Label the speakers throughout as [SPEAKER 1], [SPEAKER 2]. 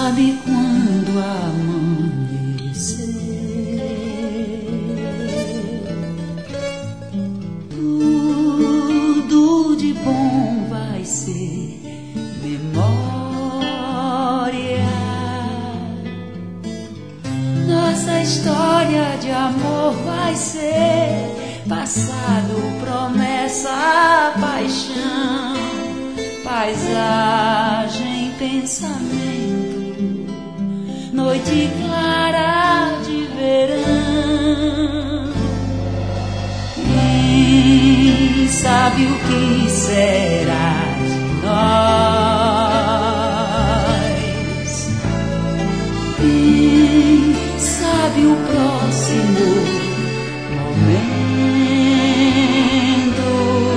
[SPEAKER 1] sabe quando amanhecer, tudo de bom vai ser memória. Nossa história de amor vai ser passado, promessa, paixão, paisagem, pensamento, noite clara de verão. Quem sabe o que será de nós? Quem sabe o próximo momento?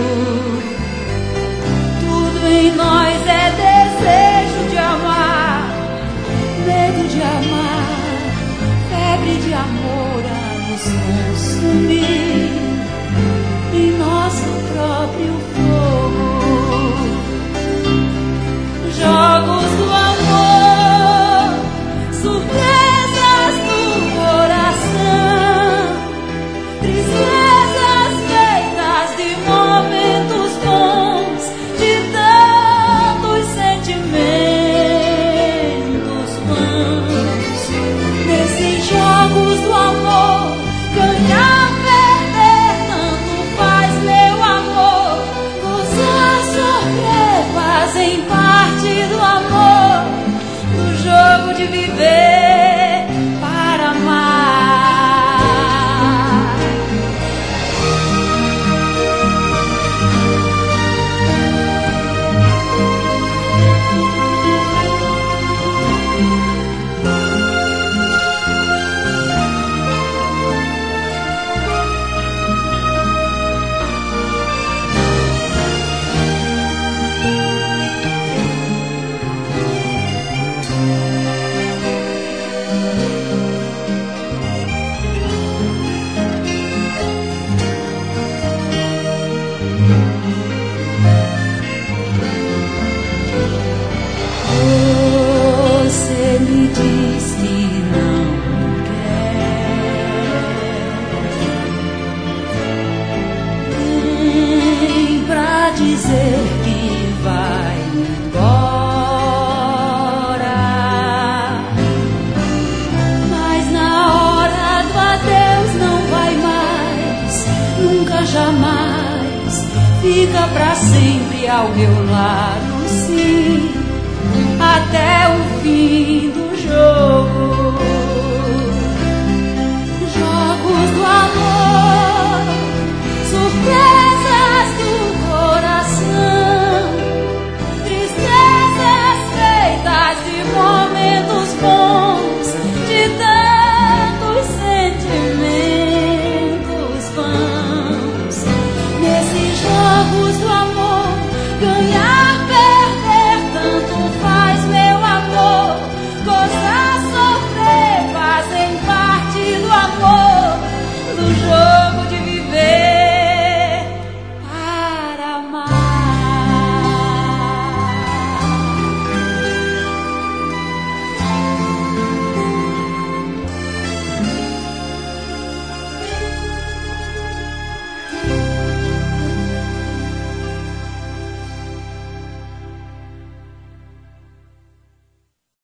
[SPEAKER 1] Tudo em nós é desejo de amar, medo de amar, febre de amor a nos consumir em nosso próprio fogo. Jogos do amor, surpresas do coração, tristezas feitas de momentos bons, de tantos sentimentos vãos. Nesses jogos do amor, ganhar, perder, tanto faz, meu amor. Gozar, sofrer fazem parte do amor, do jogo de viver para amar. Você me diz que não quer, nem pra dizer que vai embora, mas na hora do adeus não vai mais, nunca jamais, fica pra sempre ao meu lado, sim, até o fim do jogo. Jogos do amor.